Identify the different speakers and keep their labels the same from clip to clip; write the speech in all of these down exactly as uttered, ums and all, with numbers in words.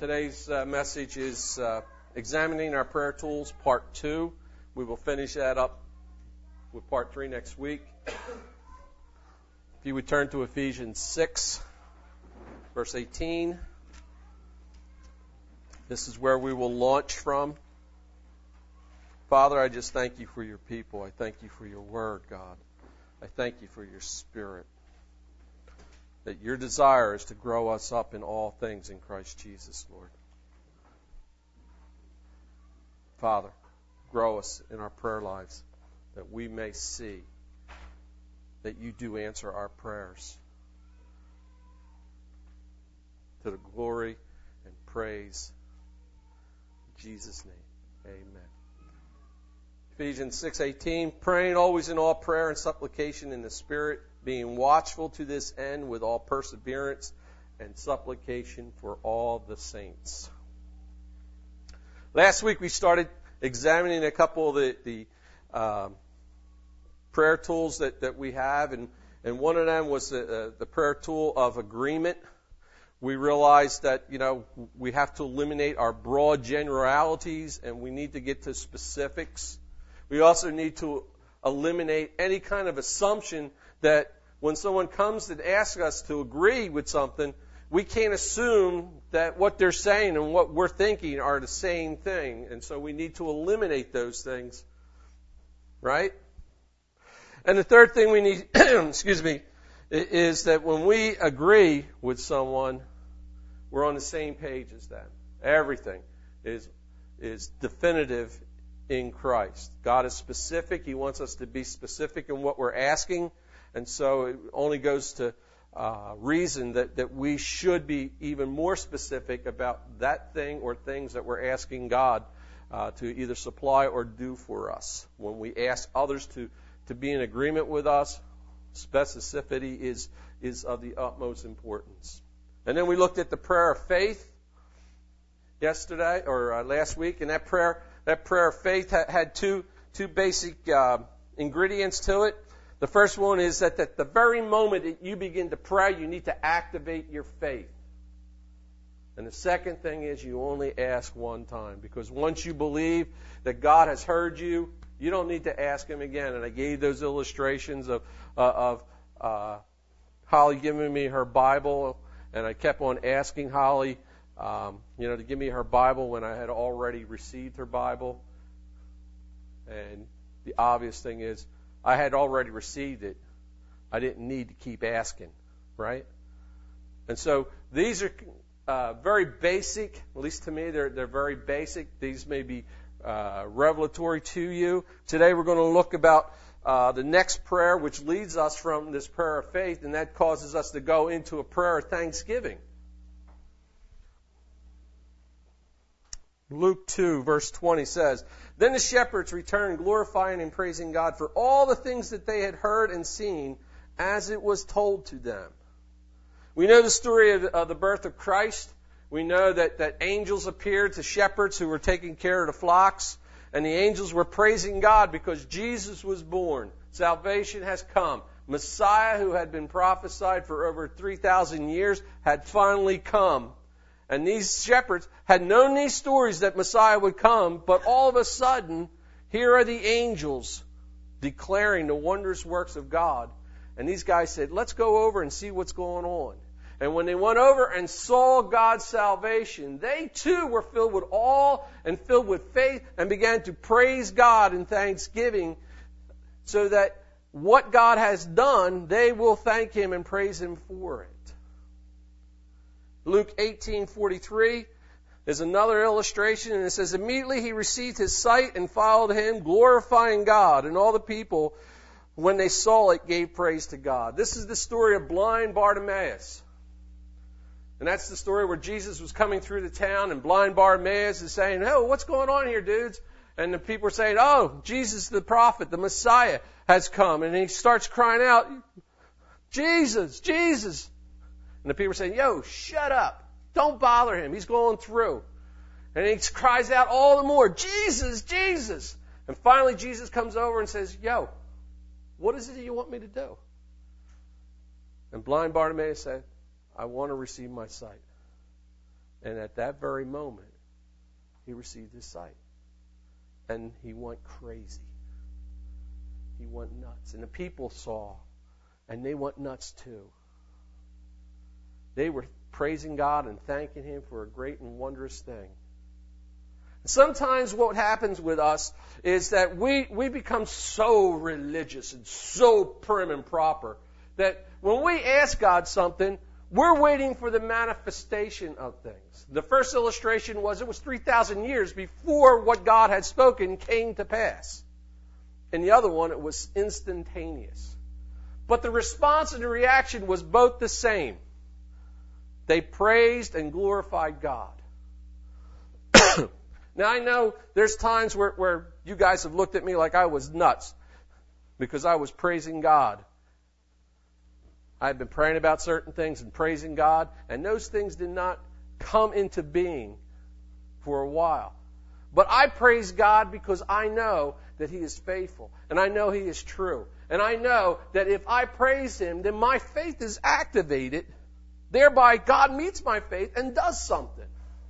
Speaker 1: Today's uh, message is uh, Examining Our Prayer Tools, Part two. We will finish that up with Part three next week. If you would turn to Ephesians six, verse eighteen. This is where we will launch from. Father, I just thank you for your people. I thank you for your word, God. I thank you for your Spirit. That your desire is to grow us up in all things in Christ Jesus, Lord. Father, grow us in our prayer lives that we may see that you do answer our prayers. To the glory and praise in Jesus' name, amen. Ephesians six eighteen, praying always in all prayer and supplication in the Spirit, being watchful to this end with all perseverance and supplication for all the saints. Last week we started examining a couple of the, the um, prayer tools that, that we have, and, and one of them was the, uh, the prayer tool of agreement. We realized that, you know, we have to eliminate our broad generalities and we need to get to specifics. We also need to eliminate any kind of assumption that when someone comes and asks us to agree with something, we can't assume that what they're saying and what we're thinking are the same thing. And so we need to eliminate those things. Right? And the third thing we need, excuse me, is that when we agree with someone, we're on the same page as them. Everything is is definitive in Christ. God is specific. He wants us to be specific in what we're asking. And so it only goes to uh, reason that, that we should be even more specific about that thing or things that we're asking God uh, to either supply or do for us. When we ask others to, to be in agreement with us, specificity is, is of the utmost importance. And then we looked at the prayer of faith yesterday or uh, last week, and that prayer that prayer of faith ha- had two two basic uh, ingredients to it. The first one is that at the very moment that you begin to pray, you need to activate your faith. And the second thing is you only ask one time, because once you believe that God has heard you, you don't need to ask Him again. And I gave those illustrations of uh, of uh, Holly giving me her Bible, and I kept on asking Holly, um, you know, to give me her Bible when I had already received her Bible. And the obvious thing is, I had already received it. I didn't need to keep asking, right? And so these are uh, very basic, at least to me, they're they're very basic. These may be uh, revelatory to you. Today we're going to look about uh, the next prayer, which leads us from this prayer of faith, and that causes us to go into a prayer of thanksgiving. Luke two, verse twenty says, Then the shepherds returned, glorifying and praising God for all the things that they had heard and seen, as it was told to them. We know the story of, of the birth of Christ. We know that, that angels appeared to shepherds who were taking care of the flocks, and the angels were praising God because Jesus was born. Salvation has come. Messiah, who had been prophesied for over three thousand years, had finally come. And these shepherds had known these stories that Messiah would come, but all of a sudden, here are the angels declaring the wondrous works of God. And these guys said, let's go over and see what's going on. And when they went over and saw God's salvation, they too were filled with awe and filled with faith and began to praise God in thanksgiving, so that what God has done, they will thank Him and praise Him for it. Luke eighteen forty-three is another illustration, and it says, Immediately he received his sight and followed Him, glorifying God. And all the people, when they saw it, gave praise to God. This is the story of blind Bartimaeus. And that's the story where Jesus was coming through the town, and blind Bartimaeus is saying, Oh, what's going on here, dudes? And the people are saying, Oh, Jesus the prophet, the Messiah, has come. And he starts crying out, Jesus, Jesus. And the people are saying, Yo, shut up. Don't bother him. He's going through. And he cries out all the more, Jesus, Jesus. And finally Jesus comes over and says, Yo, what is it that you want me to do? And blind Bartimaeus said, I want to receive my sight. And at that very moment, he received his sight. And he went crazy. He went nuts. And the people saw, and they went nuts too. They were praising God and thanking Him for a great and wondrous thing. Sometimes what happens with us is that we, we become so religious and so prim and proper that when we ask God something, we're waiting for the manifestation of things. The first illustration was it was three thousand years before what God had spoken came to pass. And the other one, it was instantaneous. But the response and the reaction was both the same. They praised and glorified God. Now, I know there's times where, where you guys have looked at me like I was nuts because I was praising God. I've been praying about certain things and praising God, and those things did not come into being for a while. But I praise God because I know that He is faithful, and I know He is true. And I know that if I praise Him, then my faith is activated. Thereby, God meets my faith and does something.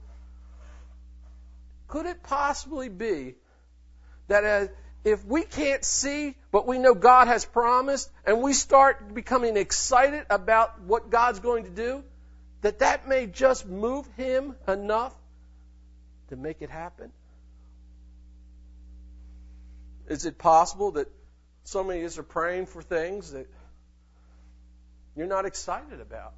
Speaker 1: Could it possibly be that as, if we can't see, but we know God has promised, and we start becoming excited about what God's going to do, that that may just move Him enough to make it happen? Is it possible that so many of us are praying for things that you're not excited about?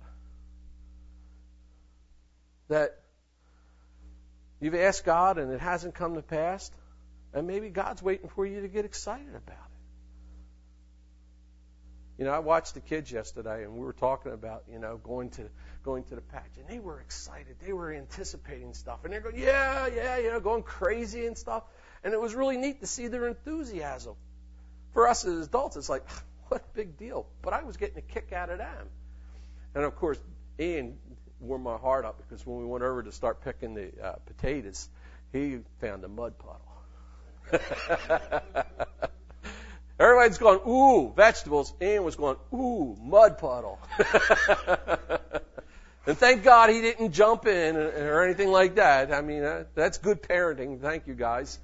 Speaker 1: That you've asked God and it hasn't come to pass, and maybe God's waiting for you to get excited about it. You know, I watched the kids yesterday, and we were talking about, you know, going to going to the patch, and they were excited. They were anticipating stuff, and they're going, yeah, yeah, you know, going crazy and stuff. And it was really neat to see their enthusiasm. For us as adults, it's like, what a big deal. But I was getting a kick out of them. And of course, Ian warmed my heart up because when we went over to start picking the uh, potatoes, he found a mud puddle. Everybody's going, ooh, vegetables. Ian was going, ooh, mud puddle. And thank God he didn't jump in or anything like that. I mean, uh, that's good parenting. Thank you, guys.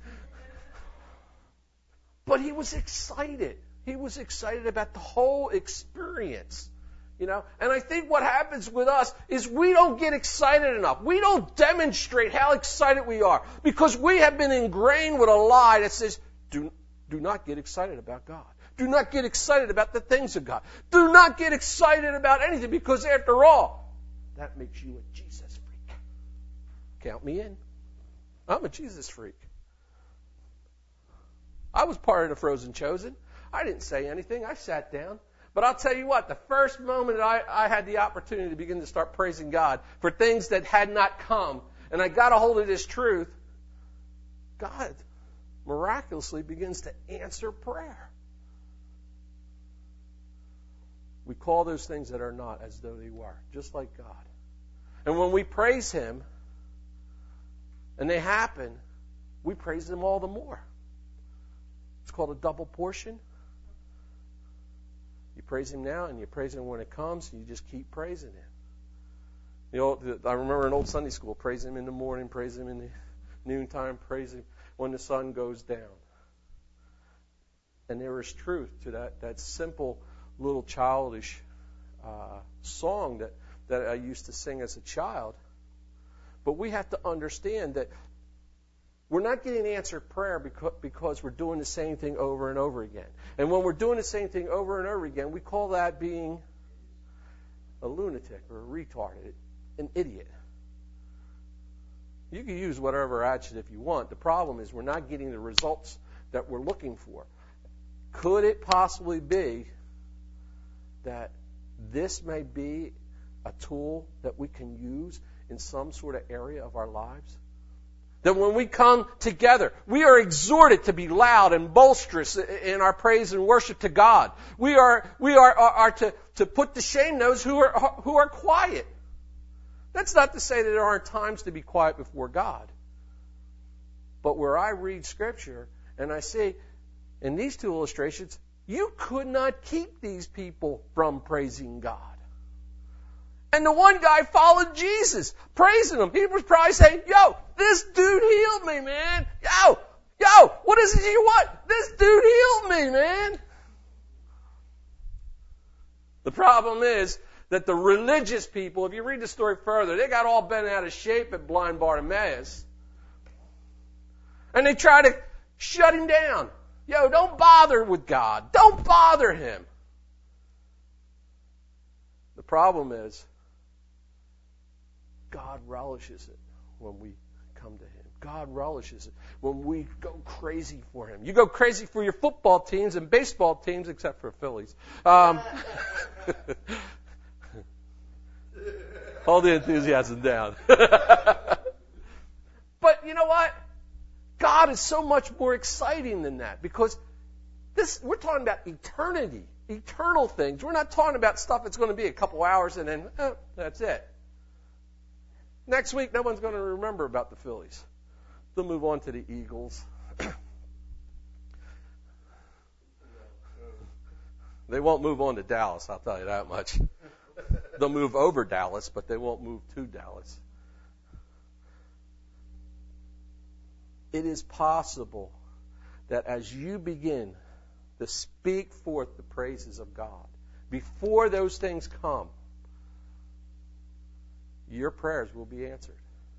Speaker 1: But he was excited. He was excited about the whole experience. You know, and I think what happens with us is we don't get excited enough. We don't demonstrate how excited we are because we have been ingrained with a lie that says, do, do not get excited about God. Do not get excited about the things of God. Do not get excited about anything because after all, that makes you a Jesus freak. Count me in. I'm a Jesus freak. I was part of the Frozen Chosen. I didn't say anything. I sat down. But I'll tell you what, the first moment that I, I had the opportunity to begin to start praising God for things that had not come, and I got a hold of this truth, God miraculously begins to answer prayer. We call those things that are not as though they were, just like God. And when we praise Him, and they happen, we praise Him all the more. It's called a double portion. You praise Him now, and you praise Him when it comes, and you just keep praising Him. The old, I remember in old Sunday school, praise Him in the morning, praise Him in the noontime, praise Him when the sun goes down. And there is truth to that, that simple little childish uh, song that, that I used to sing as a child. But we have to understand that we're not getting answered prayer because, because we're doing the same thing over and over again. And when we're doing the same thing over and over again, we call that being a lunatic or a retard, an idiot. You can use whatever adjective you want. The problem is we're not getting the results that we're looking for. Could it possibly be that this may be a tool that we can use in some sort of area of our lives? That when we come together, we are exhorted to be loud and boisterous in our praise and worship to God. We are we are, are, are to, to put to shame those who are who are quiet. That's not to say that there aren't times to be quiet before God. But where I read Scripture and I see in these two illustrations, you could not keep these people from praising God. And the one guy followed Jesus, praising him. He was probably saying, yo, this dude healed me, man. Yo, yo, what is it you want? This dude healed me, man. The problem is that the religious people, if you read the story further, they got all bent out of shape at blind Bartimaeus. And they try to shut him down. Yo, don't bother with God. Don't bother him. The problem is, God relishes it when we come to him. God relishes it when we go crazy for him. You go crazy for your football teams and baseball teams, except for Phillies. Um, all the enthusiasm down. But you know what? God is so much more exciting than that, because this we're talking about eternity, eternal things. We're not talking about stuff that's going to be a couple hours and then eh, that's it. Next week, no one's going to remember about the Phillies. They'll move on to the Eagles. They won't move on to Dallas, I'll tell you that much. They'll move over Dallas, but they won't move to Dallas. It is possible that as you begin to speak forth the praises of God, before those things come, your prayers will be answered.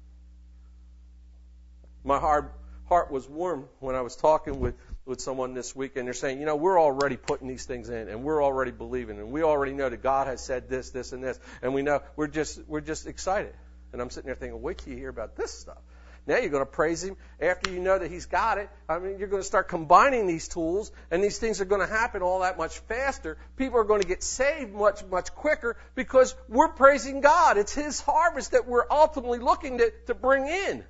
Speaker 1: My heart, heart was warm when I was talking with, with someone this week, and they're saying, you know, we're already putting these things in, and we're already believing, and we already know that God has said this, this, and this, and we know we're just we're just excited. And I'm sitting there thinking, wait till you hear about this stuff. Now you're going to praise him after you know that he's got it. I mean, you're going to start combining these tools, and these things are going to happen all that much faster. People are going to get saved much, much quicker because we're praising God. It's his harvest that we're ultimately looking to, to bring in.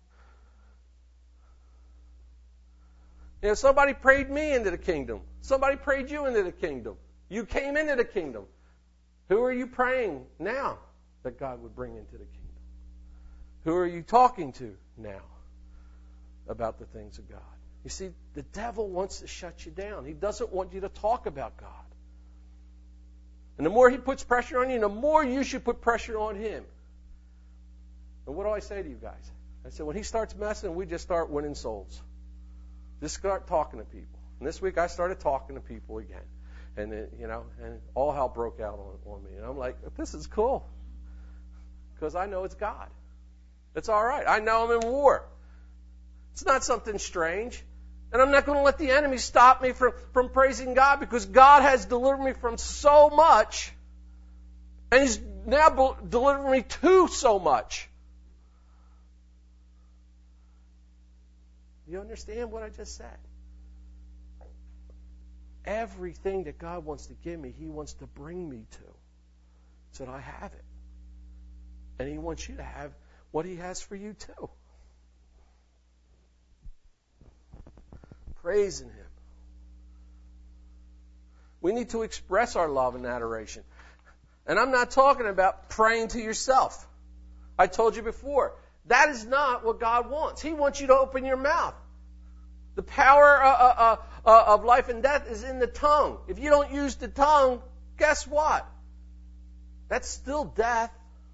Speaker 1: You know, somebody prayed me into the kingdom. Somebody prayed you into the kingdom. You came into the kingdom. Who are you praying now that God would bring into the kingdom? Who are you talking to now about the things of God? You see, the devil wants to shut you down. He doesn't want you to talk about God. And the more he puts pressure on you, the more you should put pressure on him. And what do I say to you guys? I said, when he starts messing, we just start winning souls. Just start talking to people. And this week I started talking to people again. And, it, you know, and all hell broke out on, on me. And I'm like, this is cool. Because I know it's God. It's all right. I know I'm in war. It's not something strange. And I'm not going to let the enemy stop me from, from praising God, because God has delivered me from so much. And he's now delivered me to so much. You understand what I just said? Everything that God wants to give me, he wants to bring me to, so that I have it. And he wants you to have what he has for you too. Praising him. We need to express our love and adoration. And I'm not talking about praying to yourself. I told you before, that is not what God wants. He wants you to open your mouth. The power uh, uh, uh, of life and death is in the tongue. If you don't use the tongue, guess what? That's still death.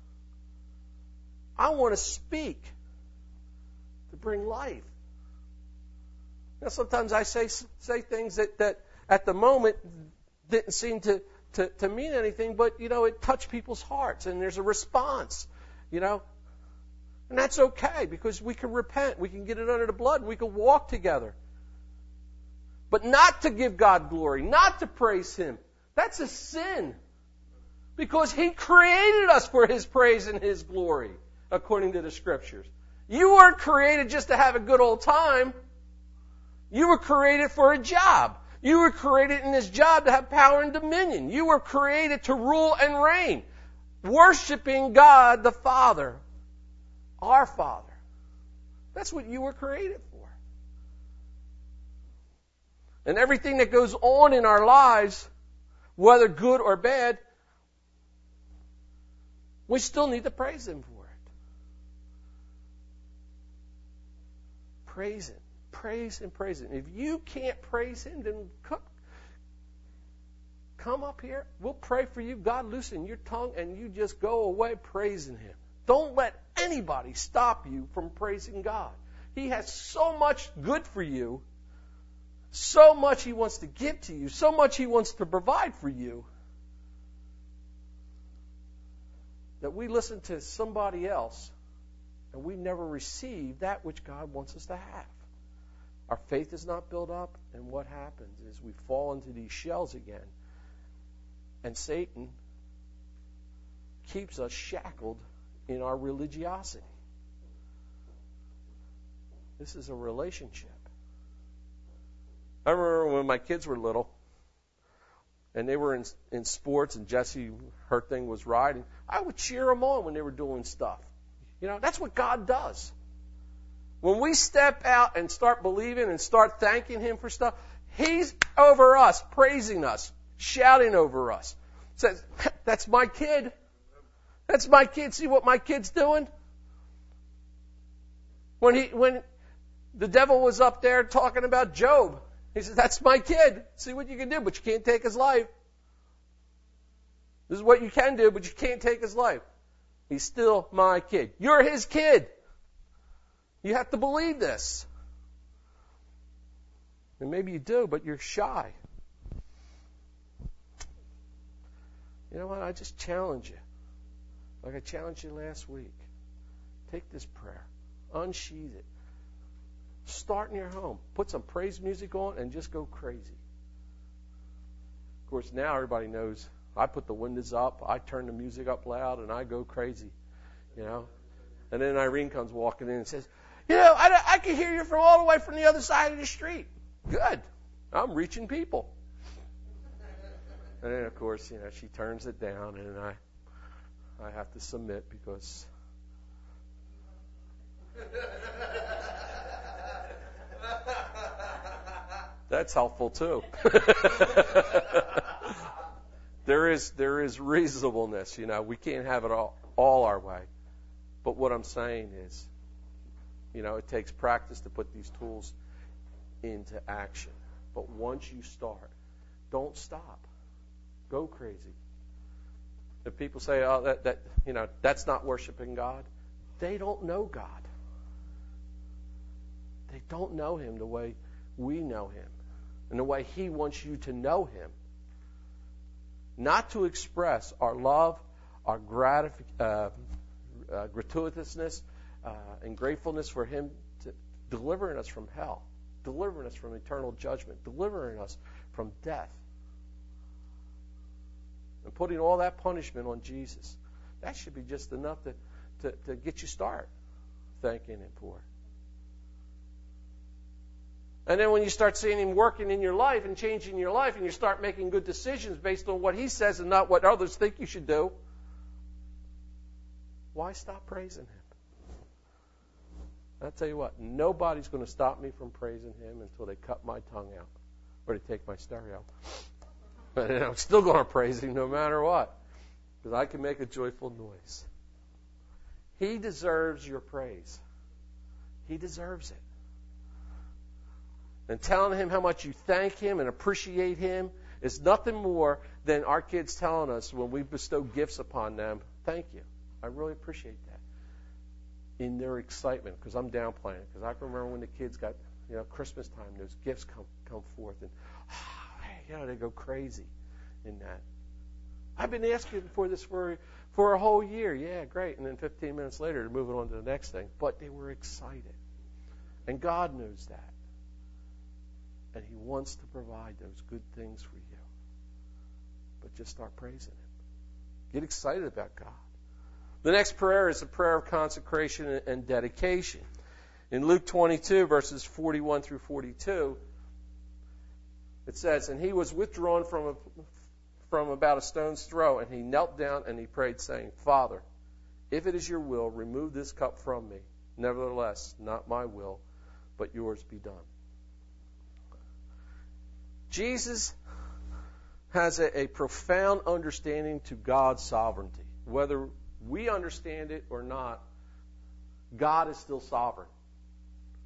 Speaker 1: I want to speak to bring life. Now, sometimes I say say things that, that at the moment didn't seem to, to, to mean anything, but, you know, it touched people's hearts, and there's a response, you know. And that's okay, because we can repent. We can get it under the blood, and we can walk together. But not to give God glory, not to praise him. That's a sin. Because he created us for his praise and his glory, according to the Scriptures. You weren't created just to have a good old time. You were created for a job. You were created in this job to have power and dominion. You were created to rule and reign, worshiping God the Father, our Father. That's what you were created for. And everything that goes on in our lives, whether good or bad, we still need to praise him for it. Praise him. Praise and praise him. If you can't praise him, then come, come up here. We'll pray for you. God, loosen your tongue, and you just go away praising Him. Don't let anybody stop you from praising God. He has so much good for you, so much He wants to give to you, so much He wants to provide for you, that we listen to somebody else and we never receive that which God wants us to have. Our faith is not built up, and what happens is we fall into these shells again, and Satan keeps us shackled in our religiosity. This is a relationship. I remember when my kids were little, and they were in in sports, and Jessie, her thing was riding, I would cheer them on when they were doing stuff. You know, that's what God does. When we step out and start believing and start thanking Him for stuff, He's over us, praising us, shouting over us. Says, that's my kid. That's my kid. See what my kid's doing? When he, when the devil was up there talking about Job, he said, that's my kid. See what you can do, but you can't take his life. This is what you can do, but you can't take his life. He's still my kid. You're his kid. You have to believe this. And maybe you do, but you're shy. You know what? I just challenge you. Like I challenged you last week. Take this prayer. Unsheath it. Start in your home. Put some praise music on and just go crazy. Of course, now everybody knows I put the windows up, I turn the music up loud, and I go crazy. You know? And then Irene comes walking in and says, you know, I, I can hear you from all the way from the other side of the street. Good. I'm reaching people. And then, of course, you know, she turns it down, and I I have to submit because that's helpful too. there is there is reasonableness, you know. We can't have it all, all our way. But what I'm saying is, you know, it takes practice to put these tools into action. But once you start, don't stop. Go crazy. If people say, oh, that, that you know, that's not worshiping God, they don't know God. They don't know Him the way we know Him and the way He wants you to know Him. Not to express our love, our gratif- uh, uh, gratuitousness, uh, and gratefulness for Him to delivering us from hell, delivering us from eternal judgment, delivering us from death, and putting all that punishment on Jesus. That should be just enough to, to, to get you started thanking Him for it. And then when you start seeing Him working in your life and changing your life, and you start making good decisions based on what He says and not what others think you should do, why stop praising Him? I'll tell you what, nobody's going to stop me from praising Him until they cut my tongue out or they take my stereo. But I'm still going to praise Him no matter what, because I can make a joyful noise. He deserves your praise. He deserves it. And telling Him how much you thank Him and appreciate Him is nothing more than our kids telling us when we bestow gifts upon them, thank you. I really appreciate that. In their excitement, because I'm downplaying it. Because I can remember when the kids got, you know, Christmas time, those gifts come come forth, and you know, they go crazy in that. I've been asking for this for for a whole year. Yeah, great. And then fifteen minutes later, they're moving on to the next thing. But they were excited, and God knows that, and He wants to provide those good things for you. But just start praising Him. Get excited about God. The next prayer is a prayer of consecration and dedication. In Luke twenty-two, verses forty-one through forty-two, it says, and he was withdrawn from a, from about a stone's throw, and he knelt down and he prayed, saying, Father, if it is your will, remove this cup from me. Nevertheless, not my will, but yours be done. Jesus has a, a profound understanding to God's sovereignty. Whether we understand it or not, God is still sovereign.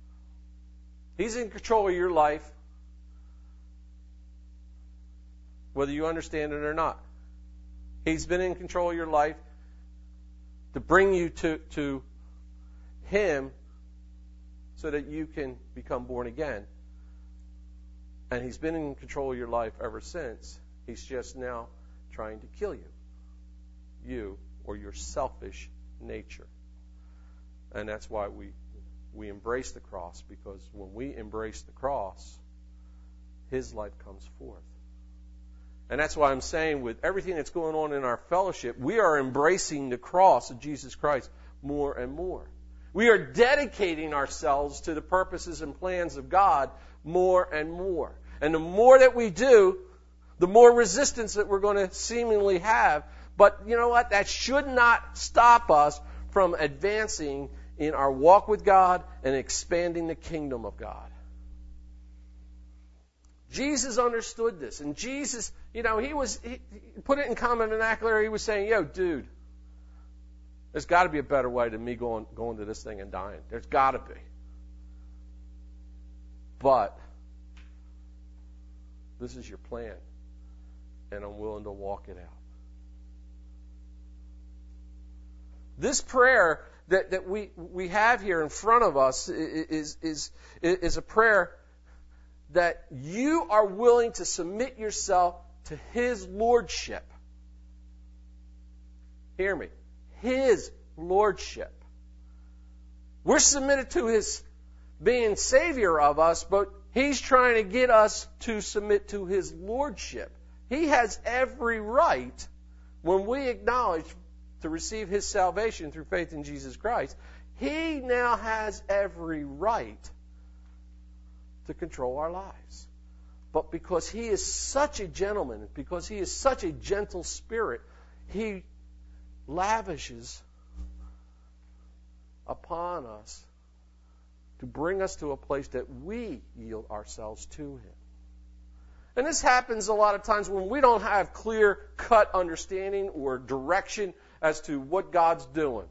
Speaker 1: He's in control of your life. whether you understand it or not. He's been in control of your life to bring you to, to Him so that you can become born again. And He's been in control of your life ever since. He's just now trying to kill you. You or your selfish nature. And that's why we we embrace the cross, because when we embrace the cross, His life comes forth. And that's why I'm saying, with everything that's going on in our fellowship, we are embracing the cross of Jesus Christ more and more. We are dedicating ourselves to the purposes and plans of God more and more. And the more that we do, the more resistance that we're going to seemingly have. But you know what? That should not stop us from advancing in our walk with God and expanding the kingdom of God. Jesus understood this. And Jesus, you know, he was, he, he put it in common vernacular. He was saying, yo, dude, there's got to be a better way than me going, going to this thing and dying. There's got to be. But this is your plan, and I'm willing to walk it out. This prayer that, that we, we have here in front of us is, is, is a prayer that you are willing to submit yourself to His lordship. Hear me. His lordship. We're submitted to His being Savior of us, but He's trying to get us to submit to His lordship. He has every right, when we acknowledge to receive His salvation through faith in Jesus Christ, He now has every right to control our lives. But because He is such a gentleman, because He is such a gentle spirit, He lavishes upon us to bring us to a place that we yield ourselves to Him. And this happens a lot of times when we don't have clear-cut understanding or direction as to what God's doing.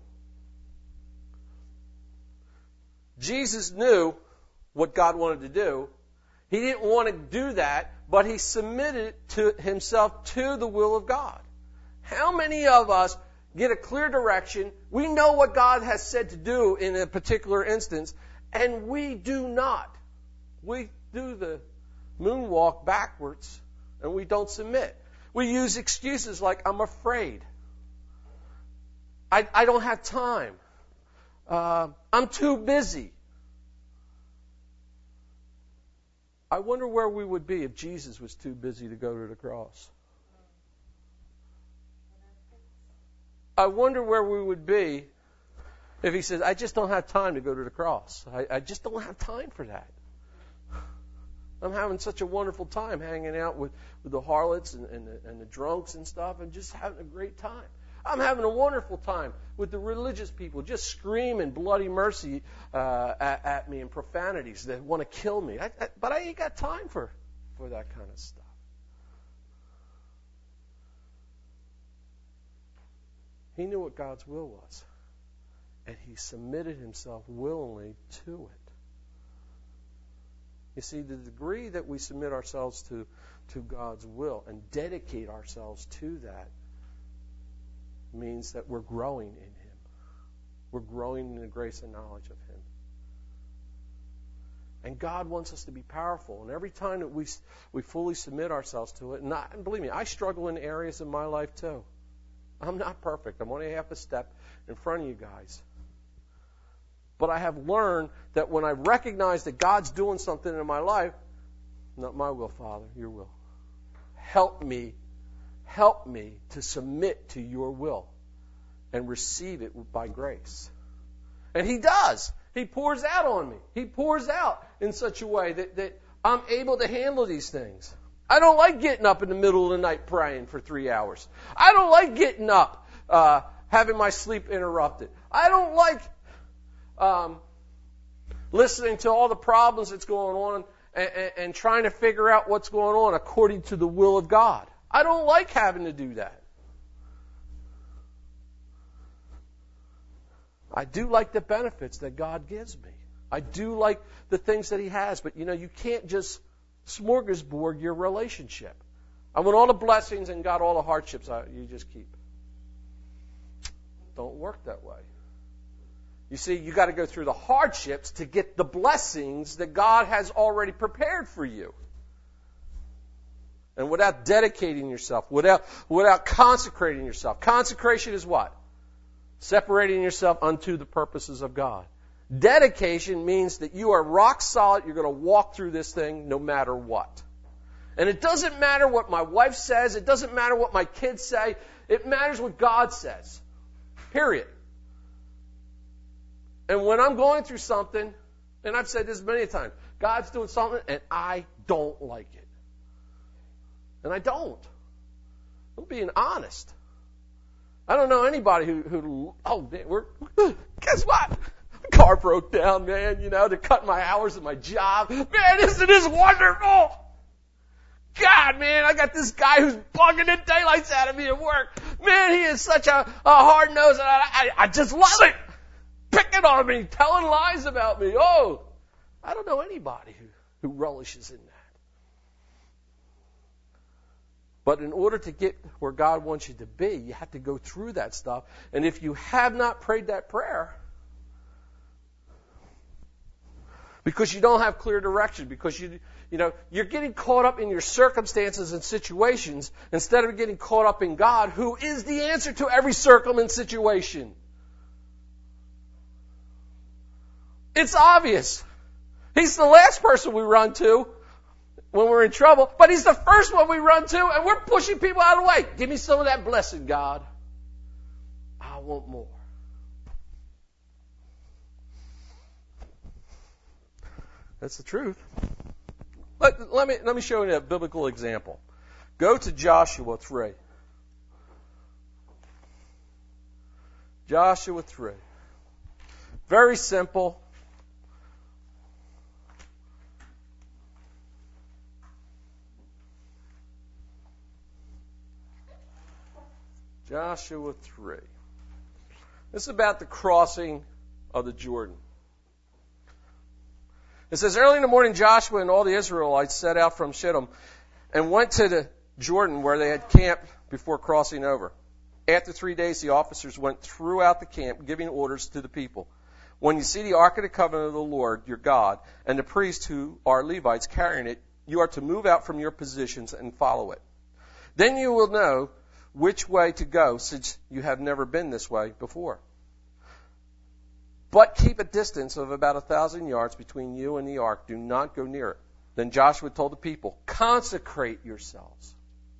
Speaker 1: Jesus knew what God wanted to do. He didn't want to do that, but He submitted to Himself to the will of God. How many of us get a clear direction? We know what God has said to do in a particular instance, and we do not. We do the moonwalk backwards, and we don't submit. We use excuses like, I'm afraid. I, I don't have time. Uh, I'm too busy. I wonder where we would be if Jesus was too busy to go to the cross. I wonder where we would be if He says, I just don't have time to go to the cross. I, I just don't have time for that. I'm having such a wonderful time hanging out with, with the harlots and, and, the, and the drunks and stuff and just having a great time. I'm having a wonderful time with the religious people just screaming bloody mercy uh, at, at me and profanities that want to kill me. I, I, but I ain't got time for, for that kind of stuff. He knew what God's will was, and He submitted Himself willingly to it. You see, the degree that we submit ourselves to, to God's will and dedicate ourselves to that means that we're growing in Him. We're growing in the grace and knowledge of Him. And God wants us to be powerful. And every time that we we fully submit ourselves to it, and, I, and believe me, I struggle in areas of my life too. I'm not perfect. I'm only half a step in front of you guys. But I have learned that when I recognize that God's doing something in my life, not my will, Father, your will. Help me, help me to submit to your will and receive it by grace. And He does. He pours out on me. He pours out in such a way that, that I'm able to handle these things. I don't like getting up in the middle of the night praying for three hours. I don't like getting up, uh, having my sleep interrupted. I don't like um, listening to all the problems that's going on and, and, and trying to figure out what's going on according to the will of God. I don't like having to do that. I do like the benefits that God gives me. I do like the things that He has, but you know, you can't just smorgasbord your relationship. I want all the blessings and got all the hardships I, you just keep. Don't work that way. You see, you got to go through the hardships to get the blessings that God has already prepared for you. And without dedicating yourself, without, without consecrating yourself. Consecration is what? Separating yourself unto the purposes of God. Dedication means that you are rock solid. You're going to walk through this thing no matter what. And it doesn't matter what my wife says. It doesn't matter what my kids say. It matters what God says. Period. And when I'm going through something, and I've said this many times, God's doing something and I don't like it. And I don't. I'm being honest. I don't know anybody who, who oh, man, we're, guess what? The car broke down, man, you know, to cut my hours at my job. Man, isn't this wonderful? God, man, I got this guy who's bugging the daylights out of me at work. Man, he is such a, a hard nose, and I, I, I just love it. Picking on me, telling lies about me. Oh, I don't know anybody who, who relishes in that. But in order to get where God wants you to be, you have to go through that stuff. And if you have not prayed that prayer, because you don't have clear direction, because you, you know, you're getting caught up in your circumstances and situations instead of getting caught up in God, who is the answer to every circum and situation. It's obvious. He's the last person we run to when we're in trouble, but He's the first one we run to, and we're pushing people out of the way. Give me some of that blessing, God. I want more. That's the truth. Let, let me let me show you a biblical example. Go to Joshua three. Joshua three. Very simple. Joshua three. This is about the crossing of the Jordan. It says, early in the morning, Joshua and all the Israelites set out from Shittim and went to the Jordan where they had camped before crossing over. After three days, the officers went throughout the camp, giving orders to the people. When you see the Ark of the Covenant of the Lord, your God, and the priests who are Levites carrying it, you are to move out from your positions and follow it. Then you will know which way to go, since you have never been this way before. But keep a distance of about a thousand yards between you and the ark. Do not go near it. Then Joshua told the people, consecrate yourselves.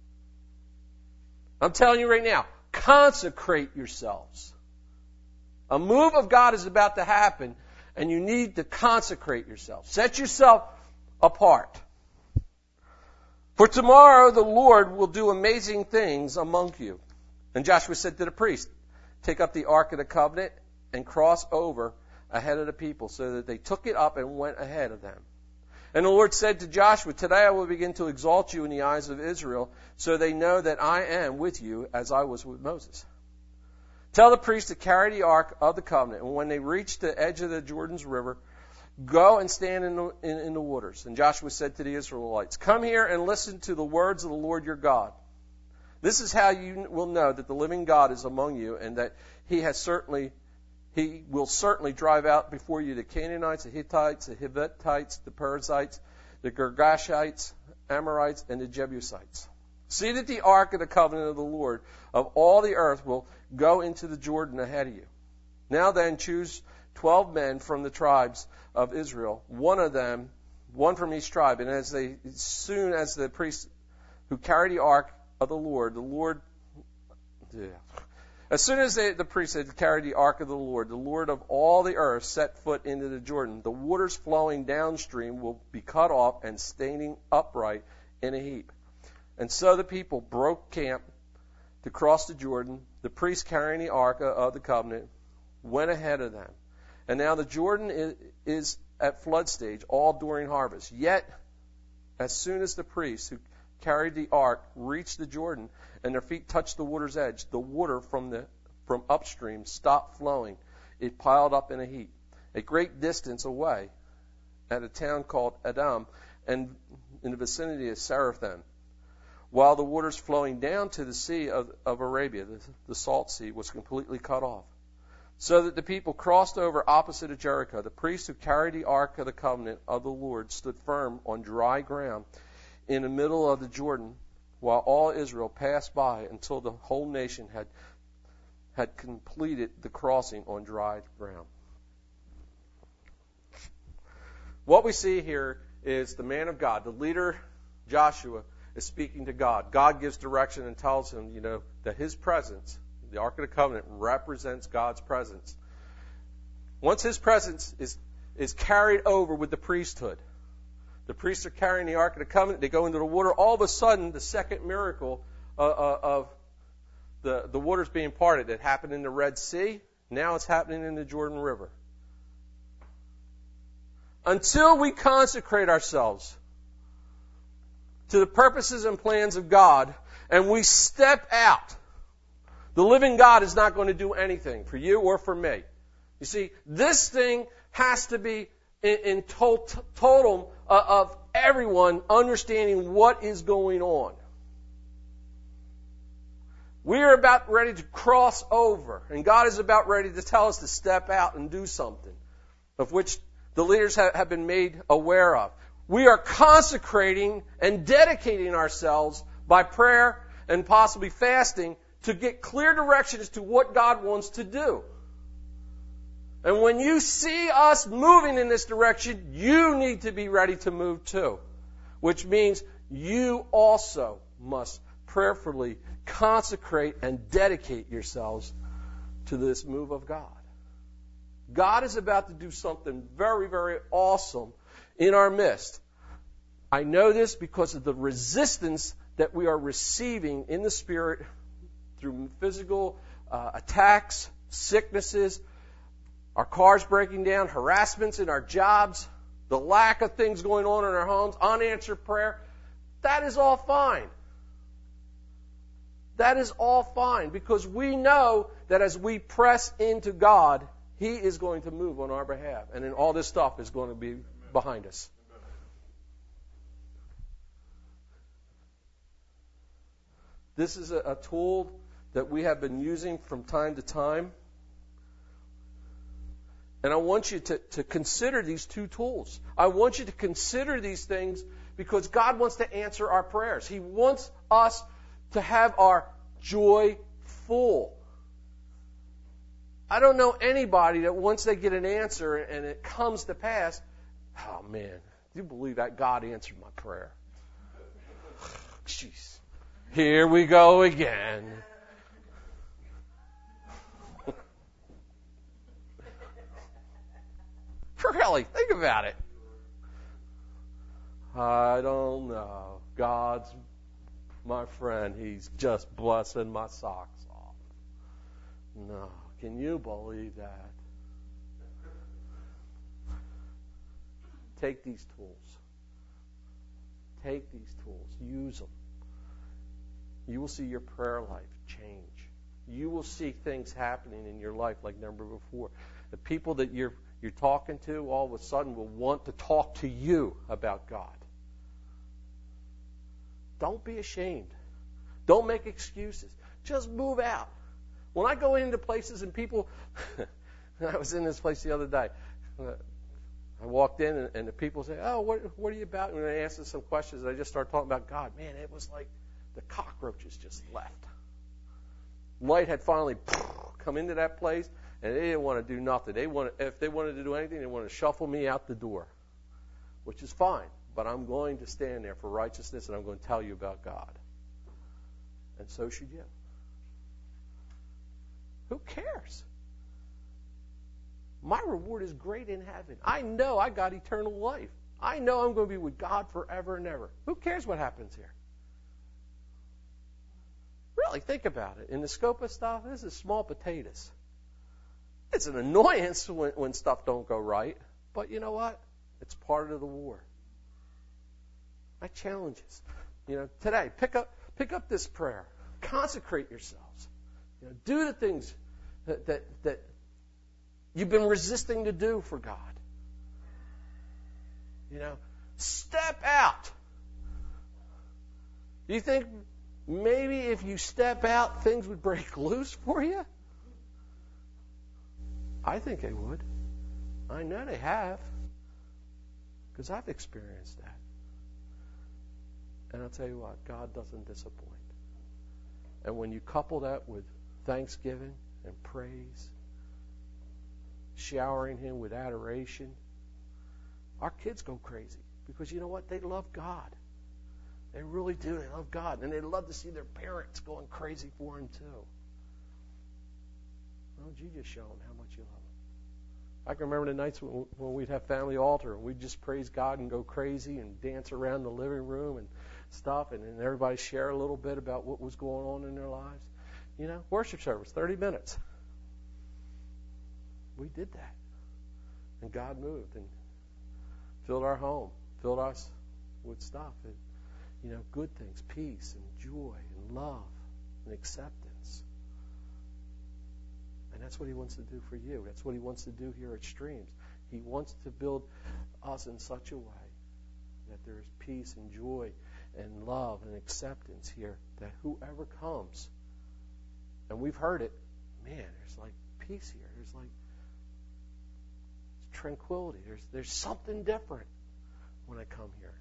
Speaker 1: I'm telling you right now, consecrate yourselves. A move of God is about to happen, and you need to consecrate yourself. Set yourself apart. For tomorrow the Lord will do amazing things among you. And Joshua said to the priest, take up the Ark of the Covenant and cross over ahead of the people, so that they took it up and went ahead of them. And the Lord said to Joshua, today I will begin to exalt you in the eyes of Israel, so they know that I am with you as I was with Moses. Tell the priests to carry the Ark of the Covenant, and when they reach the edge of the Jordan's river, go and stand in the, in, in the waters. And Joshua said to the Israelites, come here and listen to the words of the Lord your God. This is how you will know that the living God is among you, and that He has certainly He will certainly drive out before you the Canaanites, the Hittites, the Hivites, the Perizzites, the Girgashites, Amorites, and the Jebusites. See that the Ark of the Covenant of the Lord of all the earth will go into the Jordan ahead of you. Now then, choose twelve men from the tribes of Israel, one of them, one from each tribe. And as they, as soon as the priests who carry the Ark of the Lord, the Lord, yeah. As soon as they, the priests had carried the Ark of the Lord, the Lord of all the earth set foot into the Jordan, the waters flowing downstream will be cut off and standing upright in a heap. And so the people broke camp to cross the Jordan. The priests carrying the Ark of the Covenant went ahead of them. And now the Jordan is, is at flood stage, all during harvest. Yet, as soon as the priests who carried the ark reached the Jordan and their feet touched the water's edge, the water from the from upstream stopped flowing. It piled up in a heap a great distance away at a town called Adam and in the vicinity of Seraphim. while the waters flowing down to the sea of, of Arabia, the, the salt sea, was completely cut off. So that the people crossed over opposite of Jericho. The priests who carried the ark of the covenant of the Lord stood firm on dry ground in the middle of the Jordan, while all Israel passed by until the whole nation had had completed the crossing on dry ground. What we see here is the man of God, the leader Joshua, is speaking to God. God gives direction and tells him, you know, that his presence, the Ark of the Covenant, represents God's presence. Once his presence is, is carried over with the priesthood, the priests are carrying the Ark of the Covenant, they go into the water. All of a sudden, the second miracle uh, uh, of the, the waters being parted that happened in the Red Sea, now it's happening in the Jordan River. Until we consecrate ourselves to the purposes and plans of God, and we step out, the living God is not going to do anything for you or for me. You see, this thing has to be in, in to- total uh, of everyone understanding what is going on. We are about ready to cross over, and God is about ready to tell us to step out and do something, of which the leaders have, have been made aware of. We are consecrating and dedicating ourselves by prayer and possibly fasting to get clear direction as to what God wants to do. And when you see us moving in this direction, you need to be ready to move too. Which means you also must prayerfully consecrate and dedicate yourselves to this move of God. God is about to do something very, very awesome in our midst. I know this because of the resistance that we are receiving in the Spirit through physical uh, attacks, sicknesses, our cars breaking down, harassments in our jobs, the lack of things going on in our homes, unanswered prayer. That is all fine. That is all fine because we know that as we press into God, He is going to move on our behalf. And then all this stuff is going to be behind us. This is a, a tool that we have been using from time to time. And I want you to, to consider these two tools. I want you to consider these things because God wants to answer our prayers. He wants us to have our joy full. I don't know anybody that once they get an answer and it comes to pass, oh man, do you believe that God answered my prayer? Jeez. Here we go again. Really, think about it. I don't know. God's my friend. He's just blessing my socks off. No. Can you believe that? Take these tools. Take these tools. Use them. You will see your prayer life change. You will see things happening in your life like never before. The people that you're you're talking to all of a sudden will want to talk to you about God. Don't be ashamed. Don't make excuses. Just move out. When I go into places and people, I was in this place the other day. I walked in and, and the people say, "Oh, what, what are you about?" And I asked them some questions. And I just started talking about God. Man, it was like the cockroaches just left. Light had finally come into that place, and they didn't want to do nothing. They wanted, if they wanted to do anything, they wanted to shuffle me out the door, which is fine. But I'm going to stand there for righteousness, and I'm going to tell you about God. And so should you. Who cares? My reward is great in heaven. I know I got eternal life. I know I'm going to be with God forever and ever. Who cares what happens here? Really, think about it. In the scope of stuff, this is small potatoes. It's an annoyance when, when stuff don't go right. But you know what? It's part of the war. I challenge us. You know, today, pick up pick up this prayer. Consecrate yourselves. You know, do the things that, that that you've been resisting to do for God. You know, step out. Do you think maybe if you step out, things would break loose for you? I think they would. I know they have. Because I've experienced that. And I'll tell you what, God doesn't disappoint. And when you couple that with thanksgiving and praise, showering Him with adoration, our kids go crazy. Because you know what? They love God. They really do. They love God. And they love to see their parents going crazy for Him too. Why don't you just show them how much you love them? I can remember the nights when, when we'd have family altar and we'd just praise God and go crazy and dance around the living room and stuff, and then everybody share a little bit about what was going on in their lives. You know, worship service, thirty minutes. We did that. And God moved and filled our home, filled us with stuff. And, you know, good things, peace and joy and love and acceptance. And that's what He wants to do for you. That's what He wants to do here at Streams. He wants to build us in such a way that there's peace and joy and love and acceptance here, that whoever comes, and we've heard it, man, there's like peace here. There's like tranquility. There's there's something different when I come here.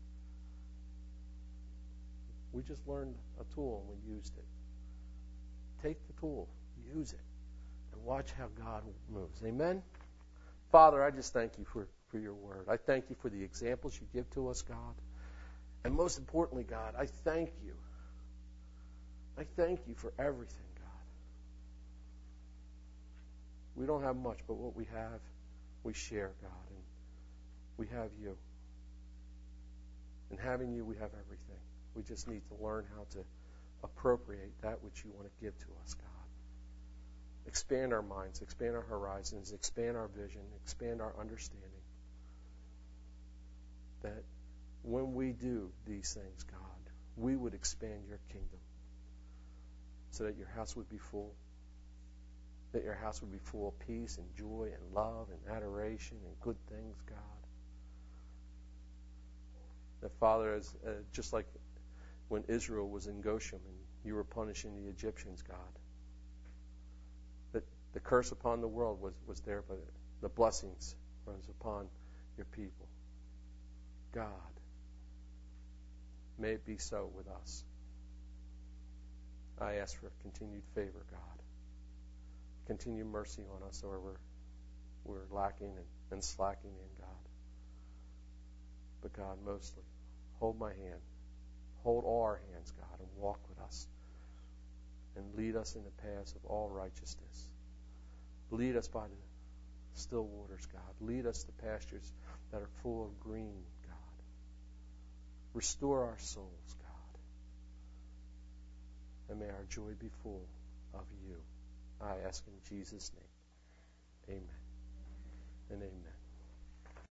Speaker 1: We just learned a tool and we used it. Take the tool, use it, and watch how God moves. Amen? Father, I just thank you for, for your word. I thank you for the examples you give to us, God. And most importantly, God, I thank you. I thank you for everything, God. We don't have much, but what we have, we share, God. And we have you. And having you, we have everything. We just need to learn how to appropriate that which you want to give to us, God. Expand our minds, expand our horizons, expand our vision, expand our understanding. That when we do these things, God, we would expand your kingdom so that your house would be full, that your house would be full of peace and joy and love and adoration and good things, God. That, Father, as, uh, just like when Israel was in Goshen and you were punishing the Egyptians, God, that the curse upon the world was, was there, but the blessings was upon your people. God, may it be so with us. I ask for continued favor, God. Continue mercy on us where we're, we're lacking and, and slacking in, God. But God, mostly, hold my hand. Hold all our hands, God, and walk with us. And lead us in the paths of all righteousness. Lead us by the still waters, God. Lead us to pastures that are full of green, God. Restore our souls, God. And may our joy be full of you. I ask in Jesus' name. Amen and amen.